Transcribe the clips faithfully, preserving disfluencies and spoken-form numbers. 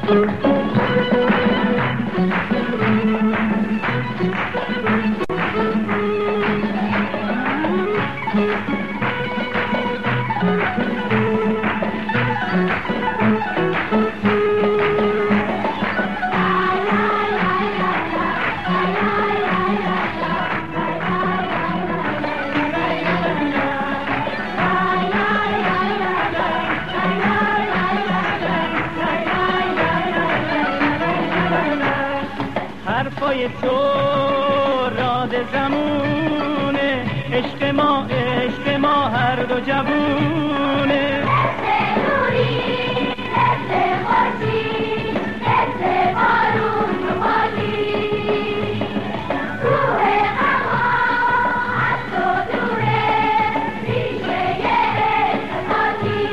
حرفای تو راد زمونه، عشق ما عشق ما هر دو جوونه. مثل نوری، مثل خورشید، مثل بارون تو باشی. روح هوا از تو دوره، ریشه عشق باشی.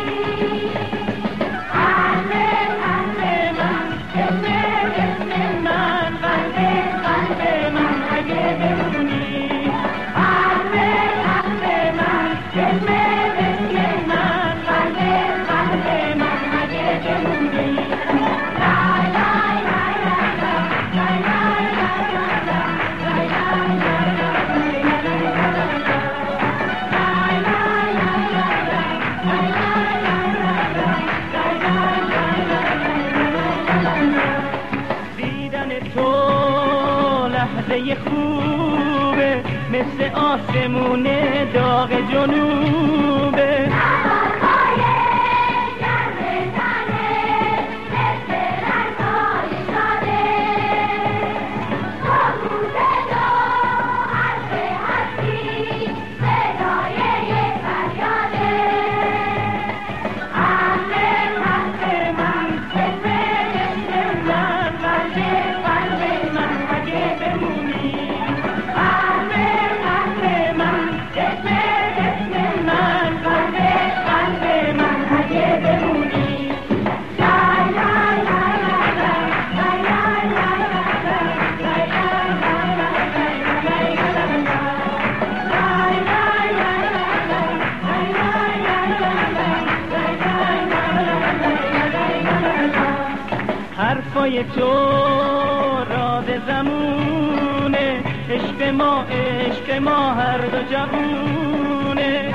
قلب قلب من، اسم اسم من، قلب قلب من اگه بمونی. قلب قلب من، اسم اسم من، قلب قلب من اگه بمونی. لای لای لای لای لای لای دیدن تو لحظه خوبه، مثل آسمون داغ جنوبه. نوازهای گرم تنه، مثل رنگ‌های شاده. سکوت تو حرف هستی، صدای یک فریاده. قلب قلب من، اسم اسم من، قلب قلب من اگه بمونی. قلب قلب من، اسم اسم من، قلب قلب من اگه بمونی. لای لای لای لای لای لای لای حرفای تو راد زمونه، عشق ما عشق ما هر دو جوونه.